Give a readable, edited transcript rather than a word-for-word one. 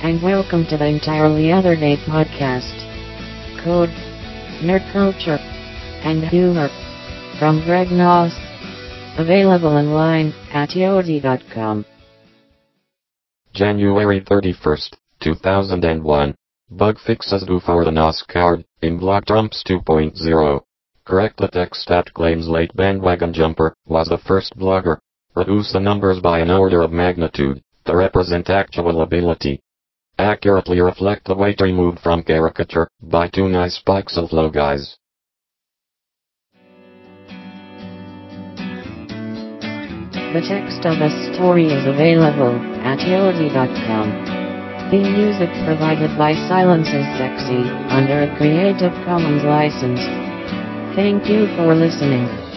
and welcome to the Entirely Other Day podcast. Code, nerd culture, and humor from Greg Noss. Available online at yodi.com. January 31st, 2001. Bug fixes do for the NOS card in Block Trumps 2.0. Correct the text that claims late bandwagon jumper was the first blogger. Reduce the numbers by an order of magnitude to represent actual ability. Accurately reflect the weight removed from caricature by 2 nice pixel guys. The text of the story is available at yodi.com. Theme music provided by Silence is Sexy under a Creative Commons license. Thank you for listening.